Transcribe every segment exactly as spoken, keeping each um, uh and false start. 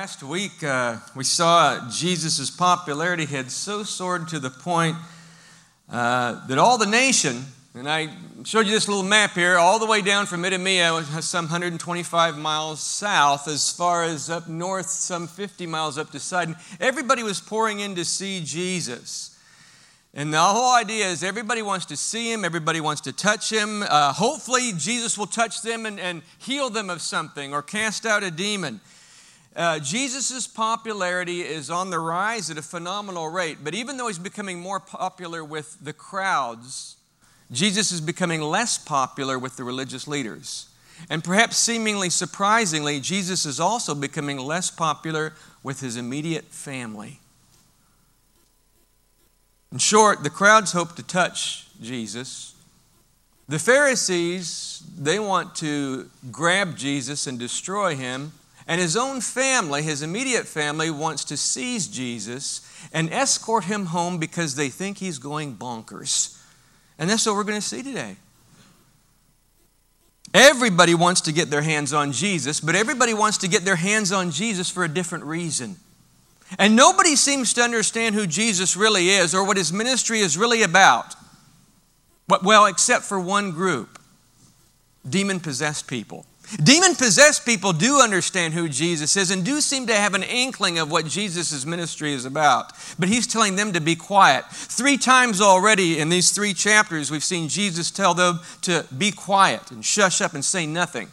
Last week, uh, we saw Jesus' popularity had so soared to the point uh, that all the nation, and I showed you this little map here, all the way down from Idumea, some one hundred twenty-five miles south, as far as up north, some fifty miles up to Sidon. Everybody was pouring in to see Jesus. And the whole idea is everybody wants to see him, everybody wants to touch him. Uh, hopefully, Jesus will touch them and, and heal them of something or cast out a demon. Uh, Jesus' popularity is on the rise at a phenomenal rate, but even though he's becoming more popular with the crowds, Jesus is becoming less popular with the religious leaders. And perhaps seemingly surprisingly, Jesus is also becoming less popular with his immediate family. In short, the crowds hope to touch Jesus. The Pharisees, they want to grab Jesus and destroy him. And his own family, his immediate family, wants to seize Jesus and escort him home because they think he's going bonkers. And that's what we're going to see today. Everybody wants to get their hands on Jesus, but everybody wants to get their hands on Jesus for a different reason. And nobody seems to understand who Jesus really is or what his ministry is really about. Well, except for one group, demon-possessed people. Demon-possessed people do understand who Jesus is and do seem to have an inkling of what Jesus' ministry is about. But he's telling them to be quiet. Three times already in these three chapters, we've seen Jesus tell them to be quiet and shush up and say nothing.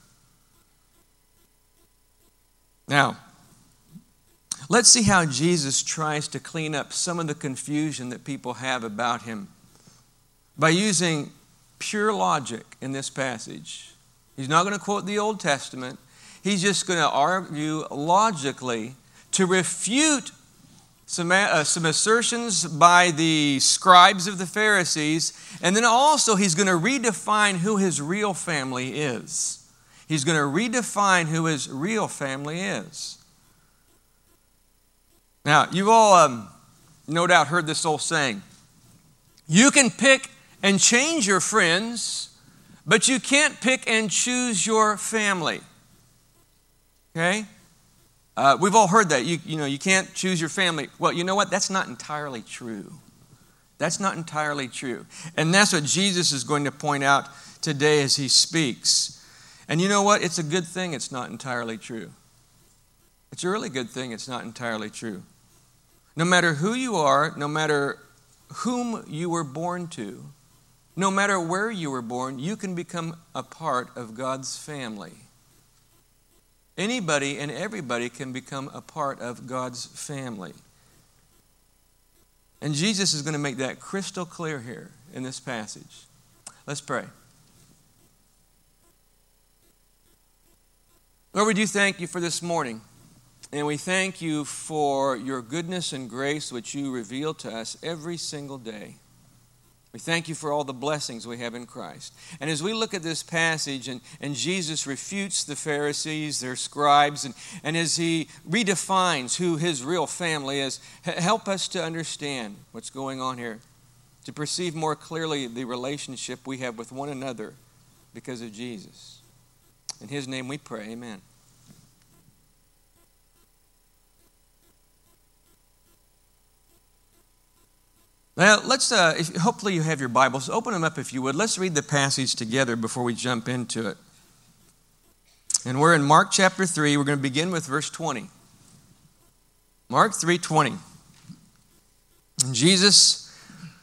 Now, let's see how Jesus tries to clean up some of the confusion that people have about him by using pure logic in this passage. He's not going to quote the Old Testament. He's just going to argue logically to refute some, uh, some assertions by the scribes of the Pharisees. And then also he's going to redefine who his real family is. He's going to redefine who his real family is. Now, you've all um, no doubt heard this old saying. You can pick and change your friends, but you can't pick and choose your family. Okay? Uh, we've all heard that. You, you know, you can't choose your family. Well, you know what? That's not entirely true. That's not entirely true. And that's what Jesus is going to point out today as he speaks. And you know what? It's a good thing it's not entirely true. It's a really good thing it's not entirely true. No matter who you are, no matter whom you were born to, no matter where you were born, you can become a part of God's family. Anybody and everybody can become a part of God's family. And Jesus is going to make that crystal clear here in this passage. Let's pray. Lord, we do thank you for this morning. And we thank you for your goodness and grace which you reveal to us every single day. We thank you for all the blessings we have in Christ. And as we look at this passage and, and Jesus refutes the Pharisees, their scribes, and, and as he redefines who his real family is, help us to understand what's going on here, to perceive more clearly the relationship we have with one another because of Jesus. In his name we pray, amen. Now, let's, uh, if, hopefully you have your Bibles. Open them up if you would. Let's read the passage together before we jump into it. And we're in Mark chapter three. We're going to begin with verse twenty. Mark three twenty. And Jesus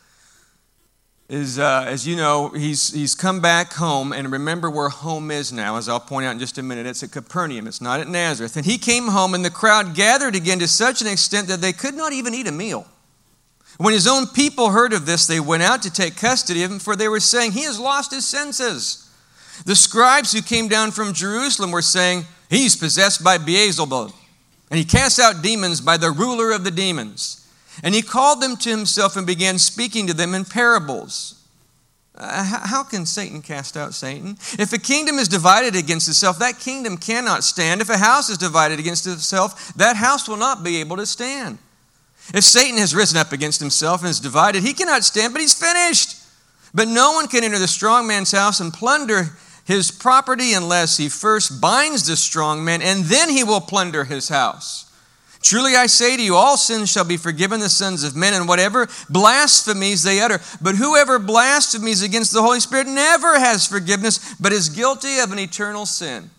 is, uh, as you know, he's, he's come back home. And remember where home is now, as I'll point out in just a minute. It's at Capernaum. It's not at Nazareth. And he came home, and the crowd gathered again to such an extent that they could not even eat a meal. When his own people heard of this, they went out to take custody of him, for they were saying, he has lost his senses. The scribes who came down from Jerusalem were saying, he's possessed by Beelzebub, and he casts out demons by the ruler of the demons. And he called them to himself and began speaking to them in parables. Uh, how can Satan cast out Satan? If a kingdom is divided against itself, that kingdom cannot stand. If a house is divided against itself, that house will not be able to stand. If Satan has risen up against himself and is divided, he cannot stand, but he's finished. But no one can enter the strong man's house and plunder his property unless he first binds the strong man, and then he will plunder his house. Truly I say to you, all sins shall be forgiven the sons of men, and whatever blasphemies they utter. But whoever blasphemies against the Holy Spirit never has forgiveness, but is guilty of an eternal sin.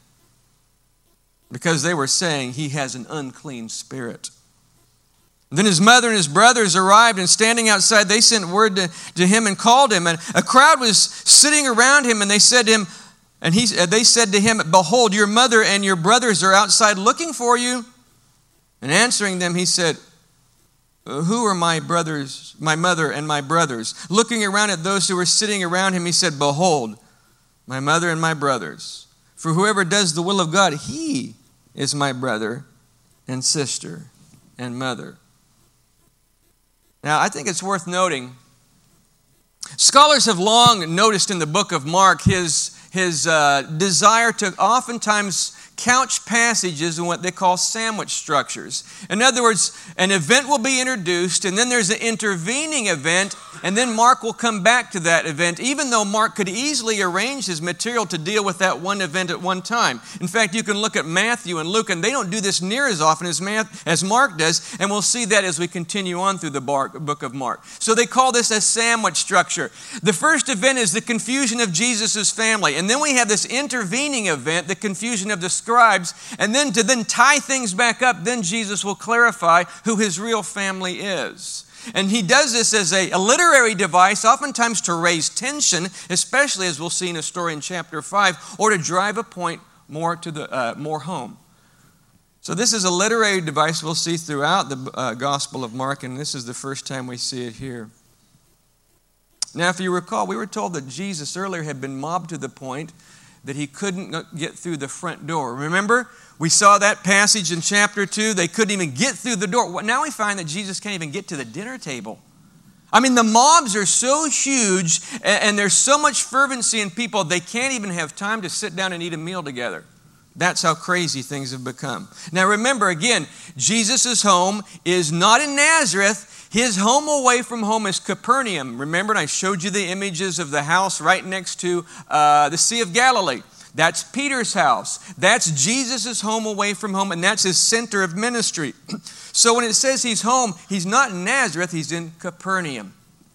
Because they were saying he has an unclean spirit. Then his mother and his brothers arrived, and standing outside, they sent word to, to him and called him. And a crowd was sitting around him, and they said to him, and he, they said to him, behold, your mother and your brothers are outside looking for you. And answering them, he said, who are my brothers, my mother and my brothers? Looking around at those who were sitting around him, he said, behold, my mother and my brothers. For whoever does the will of God, he is my brother and sister and mother. Now, I think it's worth noting, scholars have long noticed in the book of Mark his, his uh, desire to oftentimes couch passages in what they call sandwich structures. In other words, an event will be introduced, and then there's an intervening event, and then Mark will come back to that event, even though Mark could easily arrange his material to deal with that one event at one time. In fact, you can look at Matthew and Luke, and they don't do this near as often as, Math, as Mark does, and we'll see that as we continue on through the book of Mark. So they call this a sandwich structure. The first event is the confusion of Jesus' family, and then we have this intervening event, the confusion of the scribes, and then to then tie things back up, then Jesus will clarify who his real family is. And he does this as a, a literary device, oftentimes to raise tension, especially as we'll see in a story in chapter five, or to drive a point more to the uh, more home. So this is a literary device we'll see throughout the uh, Gospel of Mark, and this is the first time we see it here. Now, if you recall, we were told that Jesus earlier had been mobbed to the point that he couldn't get through the front door. Remember? We saw that passage in chapter two. They couldn't even get through the door. Now we find that Jesus can't even get to the dinner table. I mean, the mobs are so huge, and there's so much fervency in people, they can't even have time to sit down and eat a meal together. That's how crazy things have become. Now remember, again, Jesus' home is not in Nazareth. His home away from home is Capernaum. Remember, and I showed you the images of the house right next to uh, the Sea of Galilee. That's Peter's house. That's Jesus' home away from home, and that's his center of ministry. So when it says he's home, he's not in Nazareth, he's in Capernaum.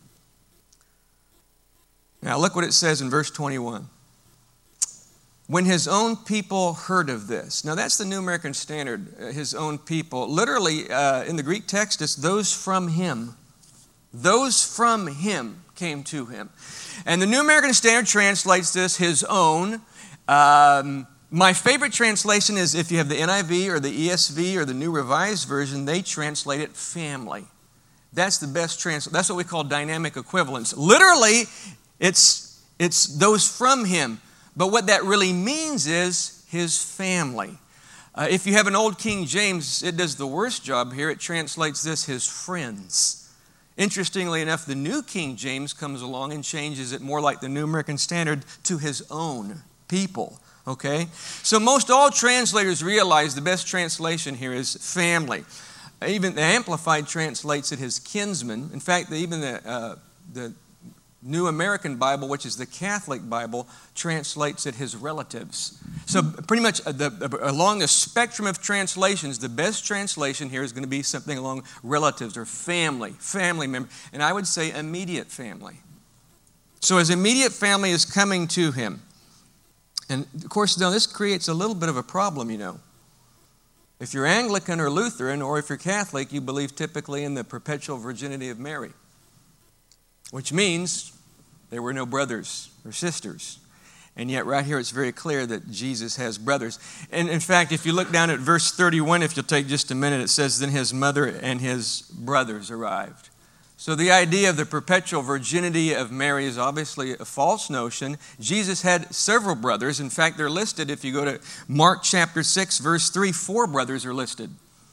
Now look what it says in verse twenty-one. When his own people heard of this. Now that's the New American Standard, uh, his own people. Literally, uh, in the Greek text, it's those from him. Those from him came to him. And the New American Standard translates this, his own. Um, my favorite translation is if you have the N I V or the E S V or the New Revised Version, they translate it family. That's the best translation. That's what we call dynamic equivalence. Literally, it's, it's those from him. But what that really means is his family. Uh, if you have an old King James, it does the worst job here. It translates this, his friends. Interestingly enough, the New King James comes along and changes it more like the New American Standard to his own people. Okay? So most all translators realize the best translation here is family. Even the Amplified translates it his kinsmen. In fact, even the, uh, the New American Bible, which is the Catholic Bible, translates it his relatives. So pretty much the, along the spectrum of translations, the best translation here is going to be something along relatives or family, family member, and I would say immediate family. So his immediate family is coming to him. And of course, now this creates a little bit of a problem, you know. If you're Anglican or Lutheran, or if you're Catholic, you believe typically in the perpetual virginity of Mary, which means there were no brothers or sisters. And yet right here it's very clear that Jesus has brothers. And in fact, if you look down at verse thirty-one, if you'll take just a minute, it says, then his mother and his brothers arrived. So the idea of the perpetual virginity of Mary is obviously a false notion. Jesus had several brothers. In fact, they're listed. If you go to Mark chapter six, verse three, four brothers are listed.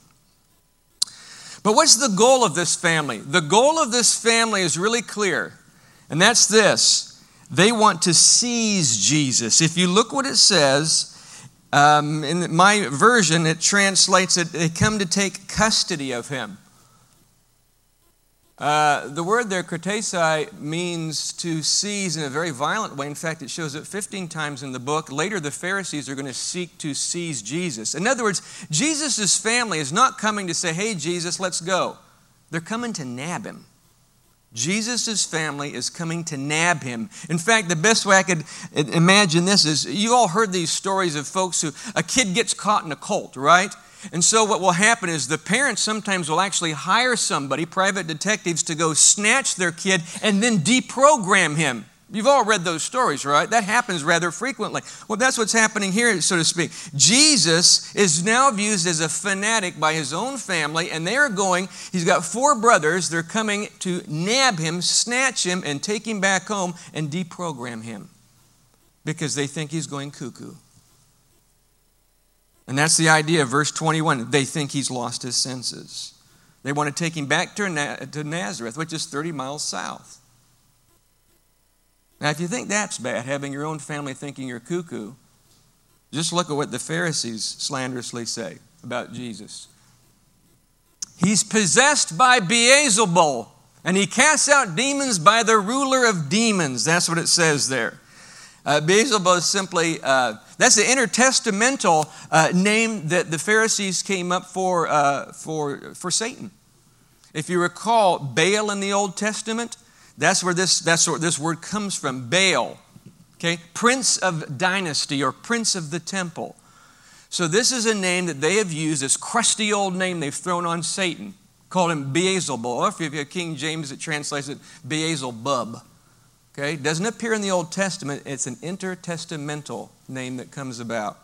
But what's the goal of this family? The goal of this family is really clear, and that's this. They want to seize Jesus. If you look what it says, um, in my version, it translates it, they come to take custody of him. Uh, the word there, kratesai, means to seize in a very violent way. In fact, it shows up fifteen times in the book. Later, the Pharisees are going to seek to seize Jesus. In other words, Jesus' family is not coming to say, hey, Jesus, let's go. They're coming to nab him. Jesus' family is coming to nab him. In fact, the best way I could imagine this is, you all heard these stories of folks who, a kid gets caught in a cult, right? And so what will happen is the parents sometimes will actually hire somebody, private detectives, to go snatch their kid and then deprogram him. You've all read those stories, right? That happens rather frequently. Well, that's what's happening here, so to speak. Jesus is now viewed as a fanatic by his own family, and they are going, he's got four brothers, they're coming to nab him, snatch him, and take him back home and deprogram him because they think he's going cuckoo. And that's the idea of verse twenty-one. They think he's lost his senses. They want to take him back to Nazareth, which is thirty miles south. Now, if you think that's bad, having your own family thinking you're cuckoo, just look at what the Pharisees slanderously say about Jesus. He's possessed by Beelzebul, and he casts out demons by the ruler of demons. That's what it says there. Uh, Beelzebul is simply, uh, that's the intertestamental uh, name that the Pharisees came up for, uh, for, for Satan. If you recall, Baal in the Old Testament, that's where this, that's where this word comes from, Baal. Okay? Prince of dynasty or prince of the temple. So this is a name that they have used, this crusty old name they've thrown on Satan, called him Beelzebul. Or if you have King James, it translates it Beelzebub. Okay, it doesn't appear in the Old Testament. It's an intertestamental name that comes about.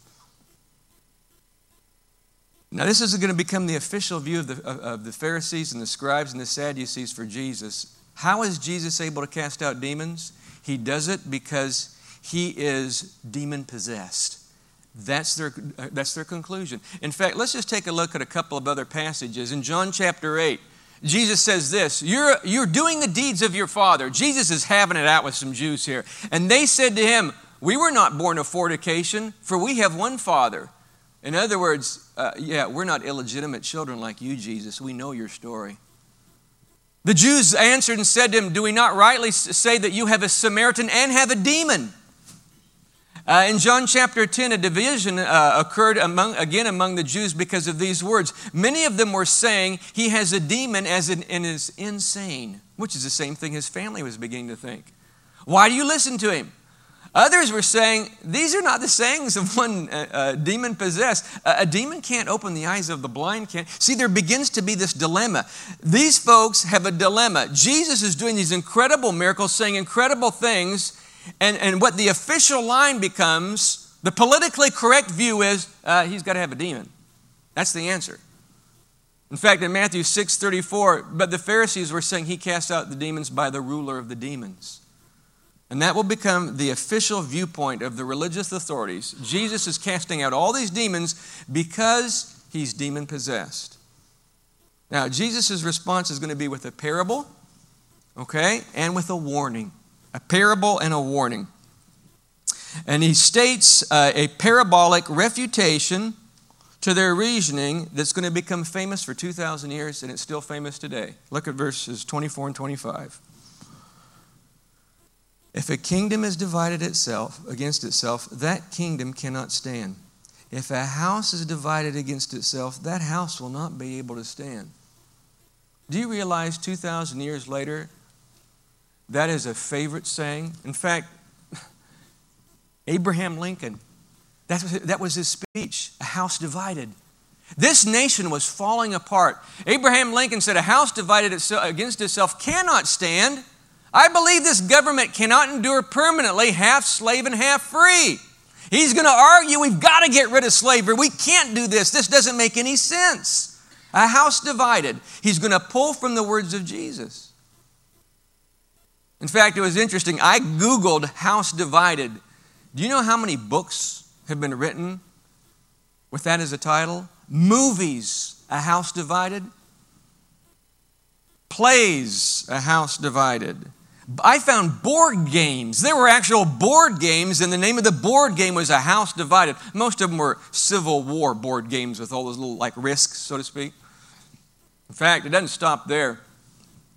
Now, this is going to become the official view of the, of, of the Pharisees and the scribes and the Sadducees for Jesus. How is Jesus able to cast out demons? He does it because he is demon-possessed. That's their, that's their conclusion. In fact, let's just take a look at a couple of other passages. In John chapter eight, Jesus says this, you're, you're doing the deeds of your father. Jesus is having it out with some Jews here. And they said to him, we were not born of fornication, for we have one father. In other words, uh, yeah, we're not illegitimate children like you, Jesus. We know your story. The Jews answered and said to him, do we not rightly say that you have a Samaritan and have a demon? Uh, in John chapter ten, a division uh, occurred among, again among the Jews because of these words. Many of them were saying he has a demon as in, and is insane, which is the same thing his family was beginning to think. Why do you listen to him? Others were saying, these are not the sayings of one uh, uh, demon-possessed. Uh, a demon can't open the eyes of the blind. Can't. See, there begins to be this dilemma. These folks have a dilemma. Jesus is doing these incredible miracles, saying incredible things, and, and what the official line becomes, the politically correct view is, uh, he's got to have a demon. That's the answer. In fact, in Matthew six thirty-four, but the Pharisees were saying he cast out the demons by the ruler of the demons. And that will become the official viewpoint of the religious authorities. Jesus is casting out all these demons because he's demon-possessed. Now, Jesus' response is going to be with a parable, okay, and with a warning. A parable and a warning. And he states uh, a parabolic refutation to their reasoning that's going to become famous for two thousand years, and it's still famous today. Look at verses twenty-four and twenty-five. If a kingdom is divided itself against itself, that kingdom cannot stand. If a house is divided against itself, that house will not be able to stand. Do you realize two thousand years later, that is a favorite saying? In fact, Abraham Lincoln, that was, that was his speech, a house divided. This nation was falling apart. Abraham Lincoln said, a house divided itself against itself cannot stand. I believe this government cannot endure permanently half slave and half free. He's going to argue we've got to get rid of slavery. We can't do this. This doesn't make any sense. A house divided. He's going to pull from the words of Jesus. In fact, it was interesting. I Googled house divided. Do you know how many books have been written with that as a title? Movies, A House Divided. Plays, A House Divided. I found board games. There were actual board games, and the name of the board game was A House Divided. Most of them were Civil War board games with all those little like risks, so to speak. In fact, it doesn't stop there.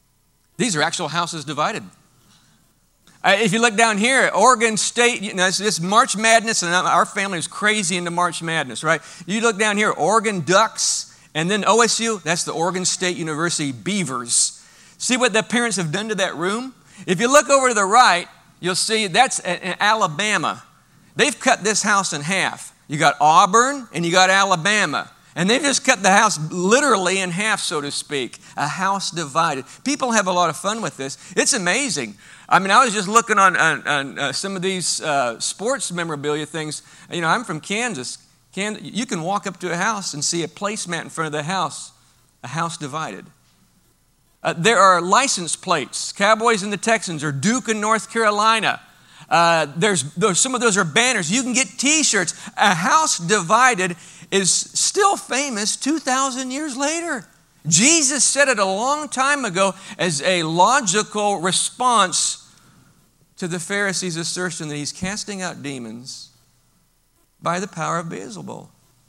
These are actual houses divided. Uh, if you look down here, Oregon State, you know, it's, it's March Madness, and our family is crazy into March Madness, right? You look down here, Oregon Ducks, and then O S U, that's the Oregon State University Beavers. See what the parents have done to that room? If you look over to the right, you'll see that's in Alabama. They've cut this house in half. You got Auburn and you got Alabama. And they've just cut the house literally in half, so to speak. A house divided. People have a lot of fun with this. It's amazing. I mean, I was just looking on, on, on uh, some of these uh, sports memorabilia things. You know, I'm from Kansas. Kansas. You can walk up to a house and see a placemat in front of the house. A house divided. Uh, there are license plates. Cowboys and the Texans, or Duke in North Carolina. Uh, there's, there's some of those are banners. You can get T-shirts. A house divided is still famous two thousand years later. Jesus said it a long time ago as a logical response to the Pharisees' assertion that he's casting out demons by the power of Beelzebul.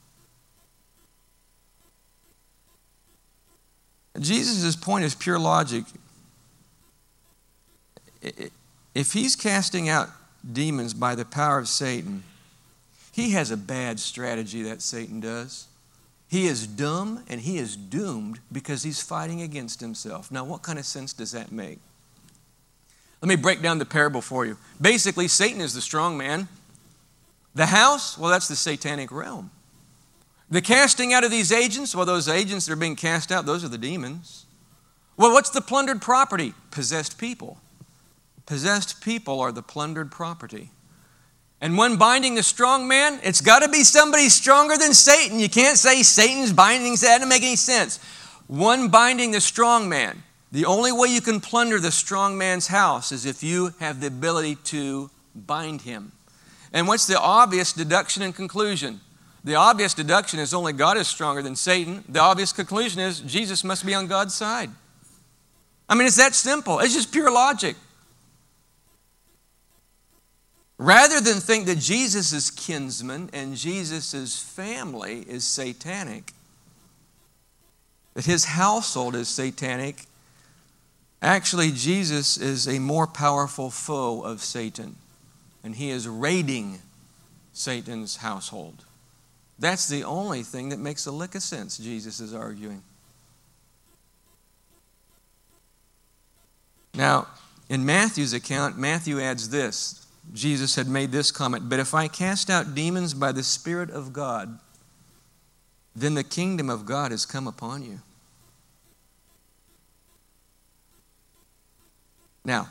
Jesus' point is pure logic. If he's casting out demons by the power of Satan, he has a bad strategy that Satan does. He is dumb and he is doomed because he's fighting against himself. Now, what kind of sense does that make? Let me break down the parable for you. Basically, Satan is the strong man. The house, well, that's the satanic realm. The casting out of these agents, well, those agents that are being cast out, those are the demons. Well, what's the plundered property? Possessed people. Possessed people are the plundered property. And when binding the strong man, it's got to be somebody stronger than Satan. You can't say Satan's binding, that doesn't make any sense. One binding the strong man. The only way you can plunder the strong man's house is if you have the ability to bind him. And what's the obvious deduction and conclusion? The obvious deduction is only God is stronger than Satan. The obvious conclusion is Jesus must be on God's side. I mean, it's that simple. It's just pure logic. Rather than think that Jesus' kinsman and Jesus' family is satanic, that his household is satanic, actually Jesus is a more powerful foe of Satan, and he is raiding Satan's household. That's the only thing that makes a lick of sense, Jesus is arguing. Now, in Matthew's account, Matthew adds this. Jesus had made this comment, but if I cast out demons by the Spirit of God, then the kingdom of God has come upon you. Now,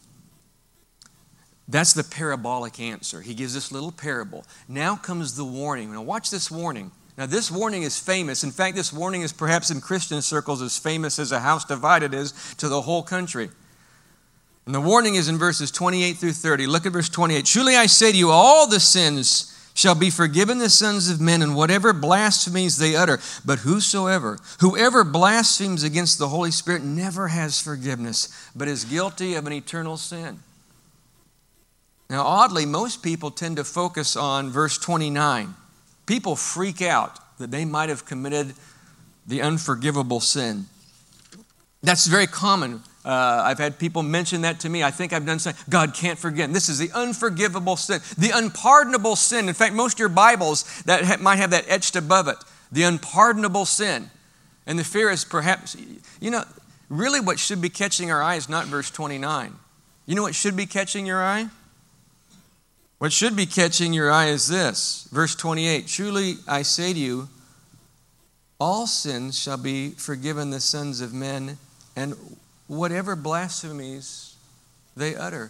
that's the parabolic answer. He gives this little parable. Now comes the warning. Now watch this warning. Now this warning is famous. In fact, this warning is perhaps in Christian circles as famous as a house divided is to the whole country. And the warning is in verses twenty-eight through thirty. Look at verse twenty-eight. Truly I say to you, all the sins shall be forgiven the sons of men, and whatever blasphemies they utter. But whosoever, whoever blasphemes against the Holy Spirit never has forgiveness, but is guilty of an eternal sin. Now, oddly, most people tend to focus on verse twenty-nine. People freak out that they might have committed the unforgivable sin. That's very common. Uh, I've had people mention that to me. I think I've done something. God can't forgive. This is the unforgivable sin, the unpardonable sin. In fact, most of your Bibles that ha- might have that etched above it, the unpardonable sin. And the fear is perhaps, you know, really what should be catching our eye is not verse twenty-nine. You know what should be catching your eye? What should be catching your eye is this, verse twenty-eight. Truly I say to you, all sins shall be forgiven the sons of men, and whatever blasphemies they utter.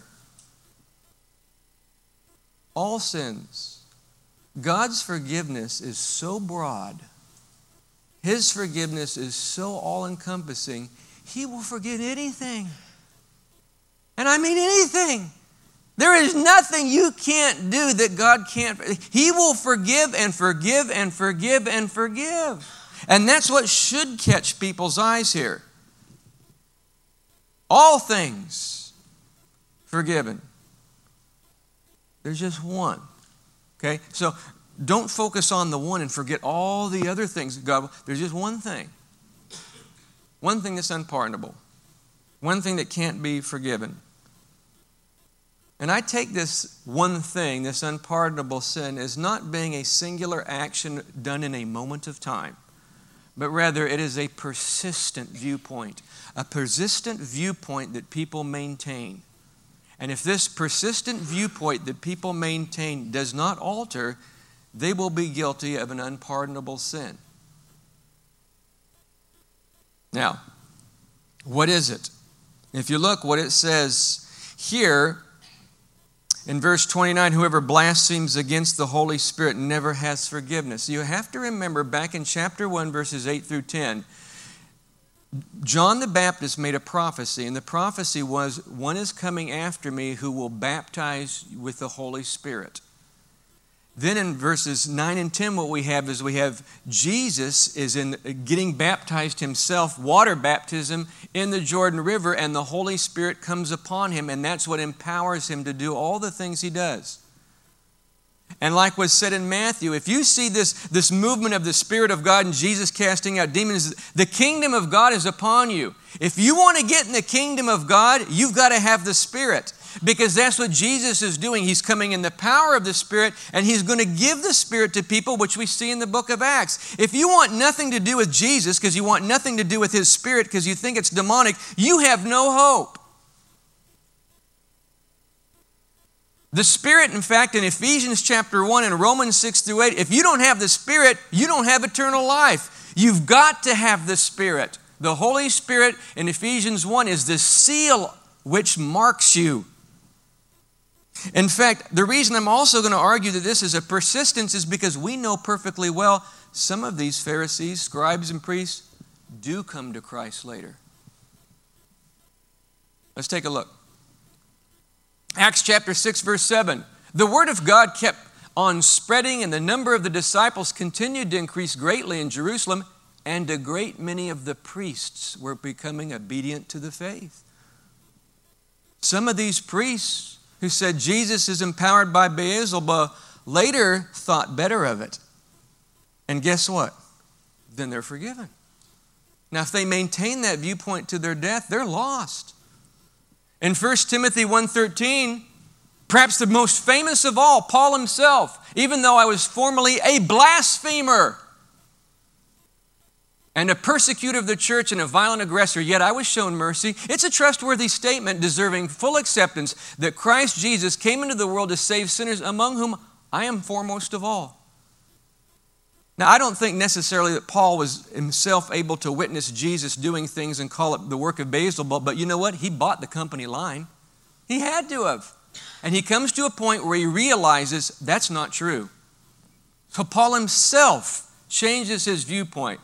All sins. God's forgiveness is so broad. His forgiveness is so all-encompassing. He will forget anything. And I mean anything. There is nothing you can't do that God can't. He will forgive and forgive and forgive and forgive. And that's what should catch people's eyes here. All things forgiven. There's just one. Okay? So don't focus on the one and forget all the other things. God, there's just one thing. One thing that's unpardonable. One thing that can't be forgiven. And I take this one thing, this unpardonable sin, as not being a singular action done in a moment of time, but rather it is a persistent viewpoint, a persistent viewpoint that people maintain. And if this persistent viewpoint that people maintain does not alter, they will be guilty of an unpardonable sin. Now, what is it? If you look what it says here in verse twenty-nine, whoever blasphemes against the Holy Spirit never has forgiveness. You have to remember back in chapter one, verses eight through ten, John the Baptist made a prophecy, and the prophecy was, one is coming after me who will baptize with the Holy Spirit. Then in verses nine and ten, what we have is we have Jesus is in getting baptized himself, water baptism in the Jordan River, and the Holy Spirit comes upon him, and that's what empowers him to do all the things he does. And like was said in Matthew, if you see this, this movement of the Spirit of God and Jesus casting out demons, the kingdom of God is upon you. If you want to get in the kingdom of God, you've got to have the Spirit. Because that's what Jesus is doing. He's coming in the power of the Spirit, and He's going to give the Spirit to people, which we see in the book of Acts. If you want nothing to do with Jesus because you want nothing to do with His Spirit because you think it's demonic, you have no hope. The Spirit, in fact, in Ephesians chapter one and Romans six through eight, if you don't have the Spirit, you don't have eternal life. You've got to have the Spirit. The Holy Spirit in Ephesians one is the seal which marks you. In fact, the reason I'm also going to argue that this is a persistence is because we know perfectly well some of these Pharisees, scribes, and priests do come to Christ later. Let's take a look. Acts chapter six, verse seven. The word of God kept on spreading, and the number of the disciples continued to increase greatly in Jerusalem, and a great many of the priests were becoming obedient to the faith. Some of these priests who said Jesus is empowered by Beelzebub later thought better of it. And guess what? Then they're forgiven. Now, if they maintain that viewpoint to their death, they're lost. In First Timothy one thirteen, perhaps the most famous of all, Paul himself, even though I was formerly a blasphemer and a persecutor of the church and a violent aggressor, yet I was shown mercy. It's a trustworthy statement deserving full acceptance that Christ Jesus came into the world to save sinners, among whom I am foremost of all. Now, I don't think necessarily that Paul was himself able to witness Jesus doing things and call it the work of Beelzebub, but you know what? He bought the company line. He had to have. And he comes to a point where he realizes that's not true. So Paul himself changes his viewpoint.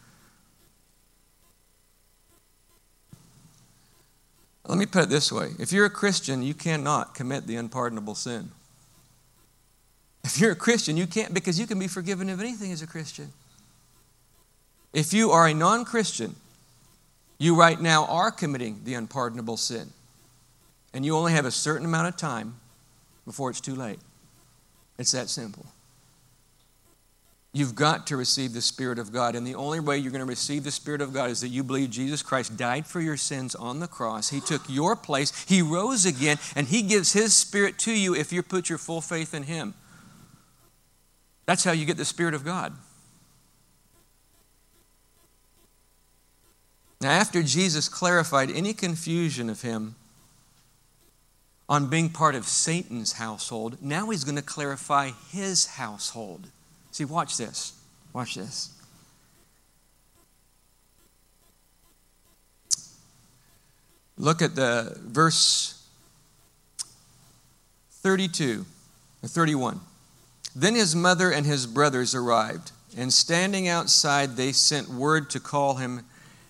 Let me put it this way. If you're a Christian, you cannot commit the unpardonable sin. If you're a Christian, you can't, because you can be forgiven of anything as a Christian. If you are a non-Christian, you right now are committing the unpardonable sin. And you only have a certain amount of time before it's too late. It's that simple. You've got to receive the Spirit of God. And the only way you're going to receive the Spirit of God is that you believe Jesus Christ died for your sins on the cross. He took your place. He rose again. And He gives His Spirit to you if you put your full faith in Him. That's how you get the Spirit of God. Now, after Jesus clarified any confusion of Him on being part of Satan's household, now He's going to clarify His household. See, watch this. Watch this. Look at the verse thirty-two or thirty-one. Then his mother and his brothers arrived, and standing outside, they sent word to call him.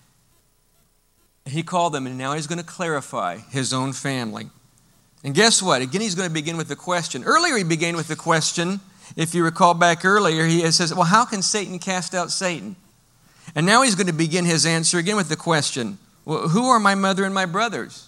He called them, and now he's going to clarify his own family. And guess what? Again, he's going to begin with the question. Earlier, he began with the question. If you recall back earlier, he says, well, how can Satan cast out Satan? And now he's going to begin his answer again with the question, well, who are my mother and my brothers?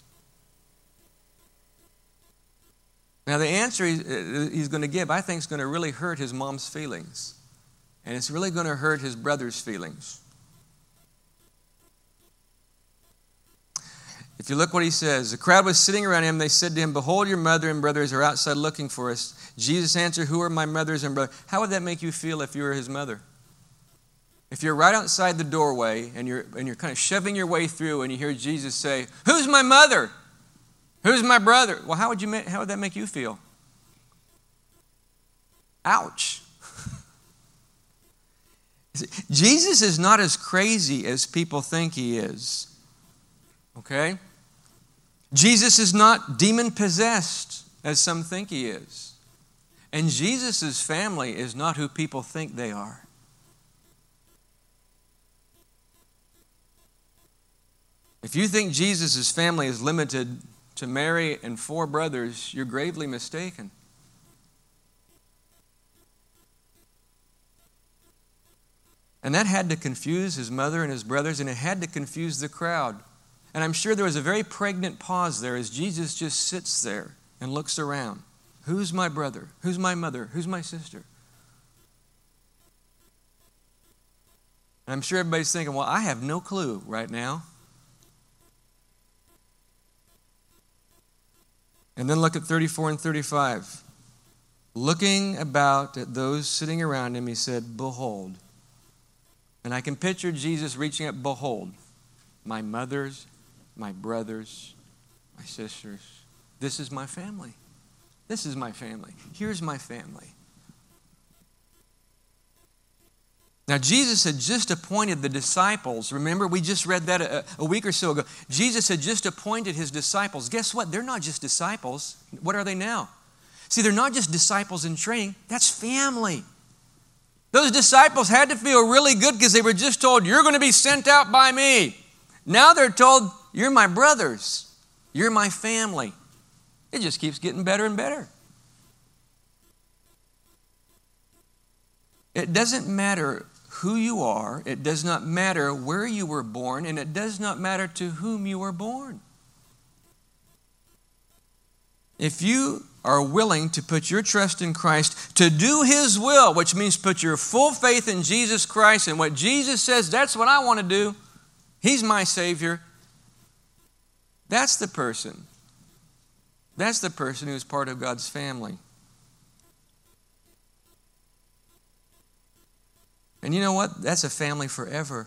Now, the answer he's going to give, I think, is going to really hurt his mom's feelings. And it's really going to hurt his brother's feelings. If you look what he says, the crowd was sitting around him. They said to him, behold, your mother and brothers are outside looking for us. Jesus answered, who are my mothers and brothers? How would that make you feel if you were his mother? If you're right outside the doorway and you're, and you're kind of shoving your way through and you hear Jesus say, who's my mother? Who's my brother? Well, how would, you, how would that make you feel? Ouch. Jesus is not as crazy as people think he is. Okay? Jesus is not demon-possessed as some think he is. And Jesus' family is not who people think they are. If you think Jesus' family is limited to Mary and four brothers, you're gravely mistaken. And that had to confuse his mother and his brothers, and it had to confuse the crowd. And I'm sure there was a very pregnant pause there as Jesus just sits there and looks around. Who's my brother? Who's my mother? Who's my sister? And I'm sure everybody's thinking, well, I have no clue right now. And then look at thirty-four and thirty-five. Looking about at those sitting around him, he said, behold. And I can picture Jesus reaching up, behold, my mothers, my brothers, my sisters. This is my family. This is my family. Here's my family. Now, Jesus had just appointed the disciples. Remember, we just read that a, a week or so ago. Jesus had just appointed his disciples. Guess what? They're not just disciples. What are they now? See, they're not just disciples in training. That's family. Those disciples had to feel really good because they were just told, you're going to be sent out by me. Now they're told, you're my brothers. You're my family. It just keeps getting better and better. It doesn't matter who you are. It does not matter where you were born. And it does not matter to whom you were born. If you are willing to put your trust in Christ, to do his will, which means put your full faith in Jesus Christ and what Jesus says, that's what I want to do. He's my Savior. That's the person. That's the person who's part of God's family. And you know what? That's a family forever.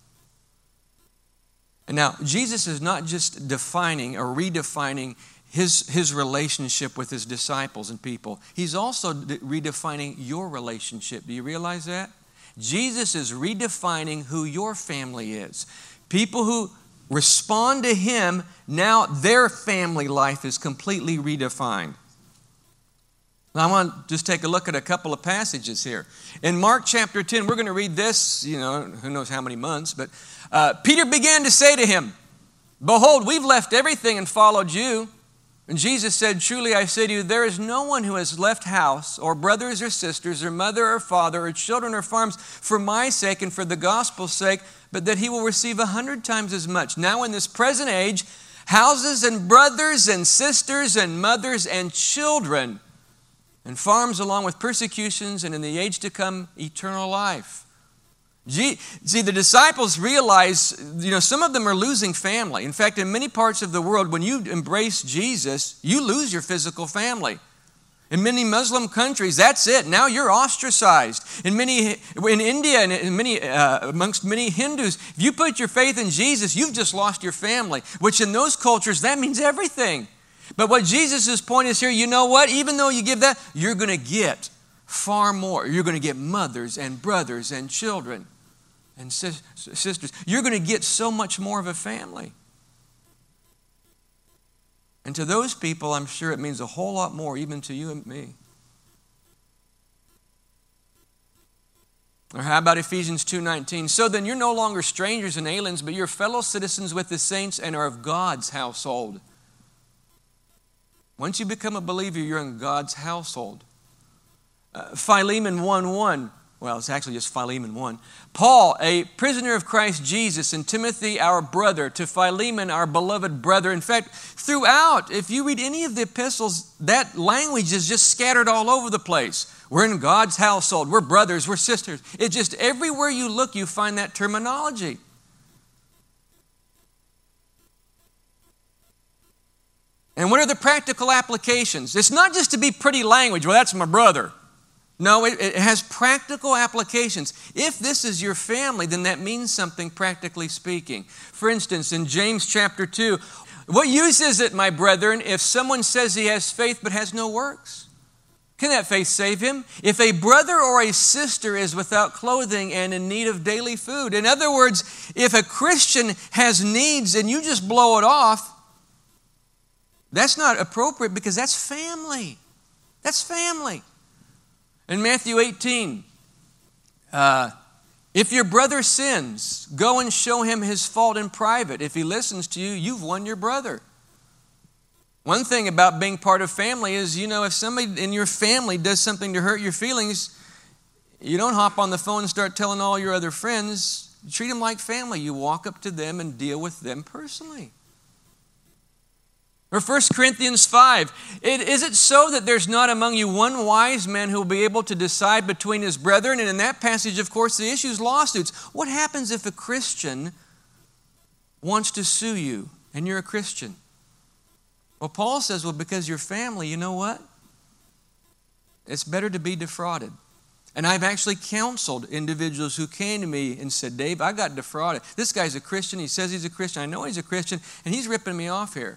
And now, Jesus is not just defining or redefining His, his relationship with his disciples and people. He's also de- redefining your relationship. Do you realize that? Jesus is redefining who your family is. People who respond to him, now their family life is completely redefined. Now I want to just take a look at a couple of passages here. In Mark chapter ten, we're going to read this, you know, who knows how many months, but uh, Peter began to say to him, behold, we've left everything and followed you. And Jesus said, truly I say to you, there is no one who has left house or brothers or sisters or mother or father or children or farms for my sake and for the gospel's sake, but that he will receive a hundred times as much. Now in this present age, houses and brothers and sisters and mothers and children and farms along with persecutions and in the age to come, eternal life. Gee, see, the disciples realize, you know, some of them are losing family. In fact, in many parts of the world, when you embrace Jesus, you lose your physical family. In many Muslim countries, that's it. Now you're ostracized. In many, in India and in many, uh, amongst many Hindus, if you put your faith in Jesus, you've just lost your family, which in those cultures, that means everything. But what Jesus' point is here, you know what? Even though you give that, you're going to get far more. You're going to get mothers and brothers and children and sis- sisters. You're going to get so much more of a family. And to those people, I'm sure it means a whole lot more, even to you and me. Or how about Ephesians two nineteen? So then you're no longer strangers and aliens, but you're fellow citizens with the saints and are of God's household. Once you become a believer, you're in God's household. Uh, Philemon one one. Well, it's actually just Philemon one. Paul, a prisoner of Christ Jesus, and Timothy, our brother, to Philemon, our beloved brother. In fact, throughout, if you read any of the epistles, that language is just scattered all over the place. We're in God's household. We're brothers. We're sisters. It's just everywhere you look, you find that terminology. And what are the practical applications? It's not just to be pretty language. Well, that's my brother. No, it, it has practical applications. If this is your family, then that means something practically speaking. For instance, in James chapter two, what use is it, my brethren, if someone says he has faith but has no works? Can that faith save him? If a brother or a sister is without clothing and in need of daily food. In other words, if a Christian has needs and you just blow it off, that's not appropriate because that's family. That's family. In Matthew eighteen, uh, if your brother sins, go and show him his fault in private. If he listens to you, you've won your brother. One thing about being part of family is, you know, if somebody in your family does something to hurt your feelings, you don't hop on the phone and start telling all your other friends. You treat them like family. You walk up to them and deal with them personally. Or First Corinthians five, it, is it so that there's not among you one wise man who will be able to decide between his brethren? And in that passage, of course, the issue is lawsuits. What happens if a Christian wants to sue you and you're a Christian? Well, Paul says, well, because you're family, you know what? It's better to be defrauded. And I've actually counseled individuals who came to me and said, Dave, I got defrauded. This guy's a Christian. He says he's a Christian. I know he's a Christian, and he's ripping me off here.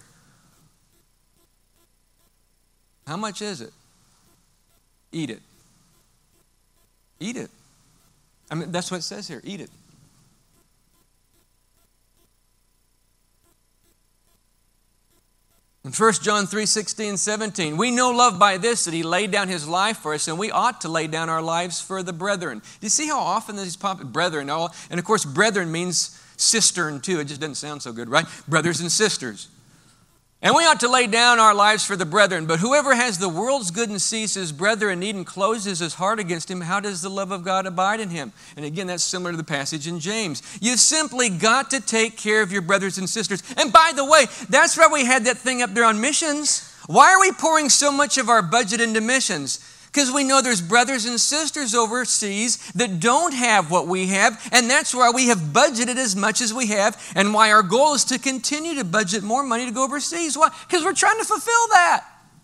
How much is it? Eat it. Eat it. I mean, that's what it says here. Eat it. In First John three, sixteen, seventeen, we know love by this, that he laid down his life for us, and we ought to lay down our lives for the brethren. Do you see how often these pop brethren, all, and of course, brethren means cistern too. It just doesn't sound so good, right? Brothers and sisters. And we ought to lay down our lives for the brethren. But whoever has the world's good and sees his brother in need and closes his heart against him, how does the love of God abide in him? And again, that's similar to the passage in James. You've simply got to take care of your brothers and sisters. And by the way, that's why we had that thing up there on missions. Why are we pouring so much of our budget into missions? Because we know there's brothers and sisters overseas that don't have what we have, and that's why we have budgeted as much as we have, and why our goal is to continue to budget more money to go overseas. Why? Because we're trying to fulfill that.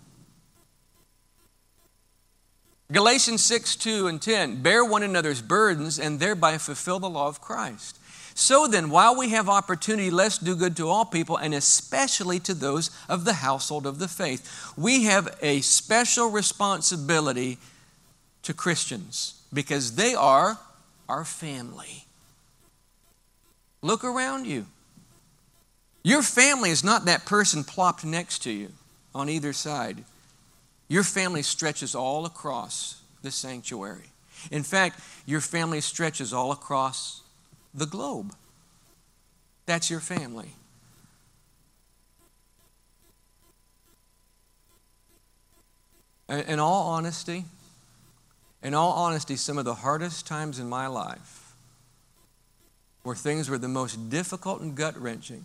Galatians six, two and ten, bear one another's burdens and thereby fulfill the law of Christ. So then, while we have opportunity, let's do good to all people, and especially to those of the household of the faith. We have a special responsibility to Christians because they are our family. Look around you. Your family is not that person plopped next to you on either side. Your family stretches all across the sanctuary. In fact, your family stretches all across the globe. That's your family. In all honesty, in all honesty, some of the hardest times in my life where things were the most difficult and gut-wrenching,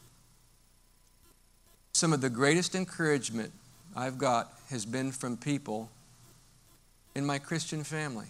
some of the greatest encouragement I've got has been from people in my Christian family.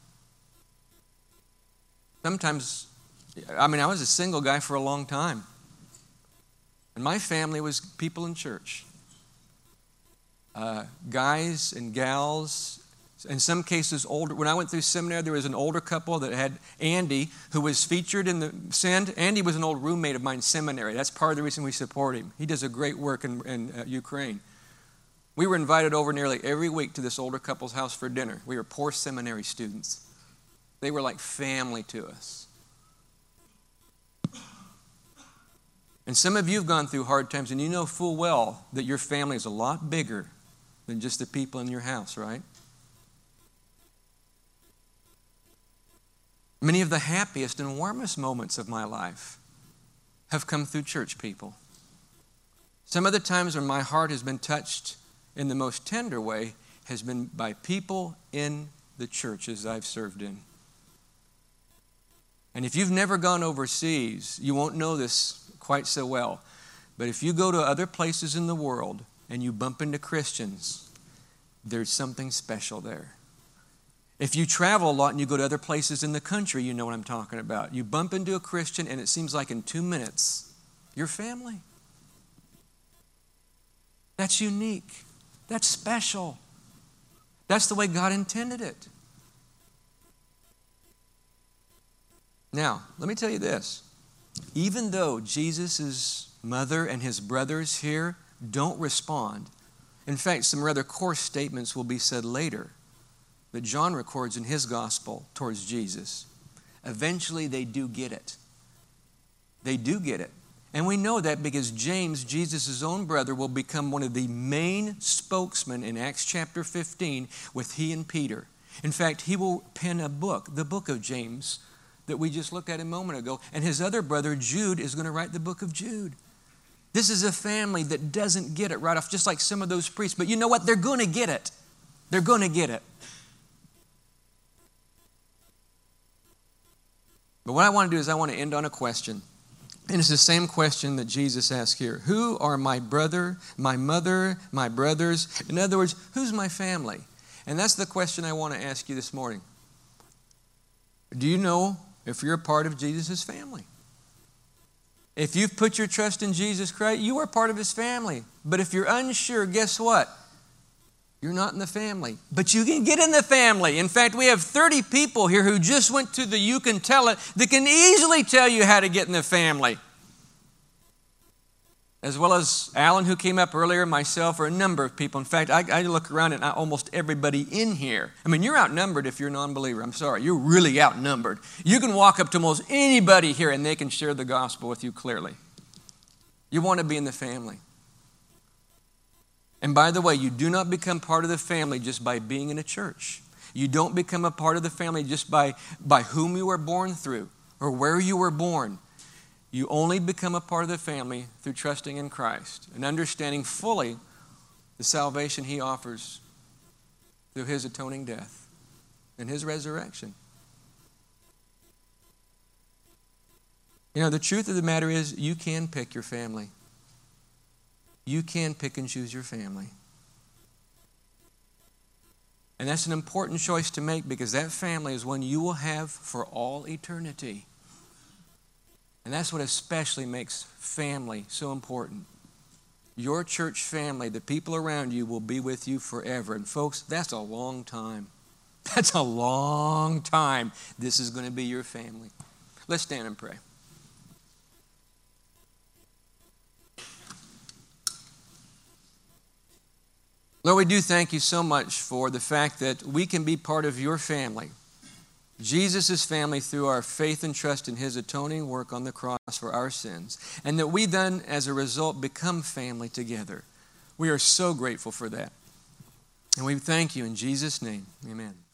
Sometimes, I mean, I was a single guy for a long time. And my family was people in church. Uh, guys and gals, in some cases older. When I went through seminary, there was an older couple that had Andy, who was featured in the Send. Andy was an old roommate of mine in seminary. That's part of the reason we support him. He does a great work in, in uh, Ukraine. We were invited over nearly every week to this older couple's house for dinner. We were poor seminary students. They were like family to us. And some of you have gone through hard times, and you know full well that your family is a lot bigger than just the people in your house, right? Many of the happiest and warmest moments of my life have come through church people. Some of the times when my heart has been touched in the most tender way has been by people in the churches I've served in. And if you've never gone overseas, you won't know this quite so well. But if you go to other places in the world and you bump into Christians, there's something special there. If you travel a lot and you go to other places in the country, you know what I'm talking about. You bump into a Christian and it seems like in two minutes, you're family. That's unique. That's special. That's the way God intended it. Now, let me tell you this. Even though Jesus' mother and his brothers here don't respond, in fact, some rather coarse statements will be said later that John records in his gospel towards Jesus. Eventually, they do get it. They do get it. And we know that because James, Jesus' own brother, will become one of the main spokesmen in Acts chapter fifteen with he and Peter. In fact, he will pen a book, the book of James, that we just looked at a moment ago. And his other brother, Jude, is going to write the book of Jude. This is a family that doesn't get it right off, just like some of those priests. But you know what? They're going to get it. They're going to get it. But what I want to do is I want to end on a question. And it's the same question that Jesus asked here. Who are my brother, my mother, my brothers? In other words, who's my family? And that's the question I want to ask you this morning. Do you know if you're a part of Jesus' family? If you've put your trust in Jesus Christ, you are part of his family. But if you're unsure, guess what? You're not in the family. But you can get in the family. In fact, we have thirty people here who just went to the You Can Tell It that can easily tell you how to get in the family. As well as Alan, who came up earlier, myself, or a number of people. In fact, I, I look around at almost everybody in here. I mean, you're outnumbered if you're a non-believer. I'm sorry. You're really outnumbered. You can walk up to almost anybody here and they can share the gospel with you clearly. You want to be in the family. And by the way, you do not become part of the family just by being in a church. You don't become a part of the family just by, by whom you were born through or where you were born. You only become a part of the family through trusting in Christ and understanding fully the salvation he offers through his atoning death and his resurrection. You know, the truth of the matter is you can pick your family. You can pick and choose your family. And that's an important choice to make because that family is one you will have for all eternity. And that's what especially makes family so important. Your church family, the people around you, will be with you forever. And folks, that's a long time. That's a long time. This is going to be your family. Let's stand and pray. Lord, we do thank you so much for the fact that we can be part of your family, Jesus' family, through our faith and trust in his atoning work on the cross for our sins, and that we then, as a result, become family together. We are so grateful for that. And we thank you in Jesus' name. Amen.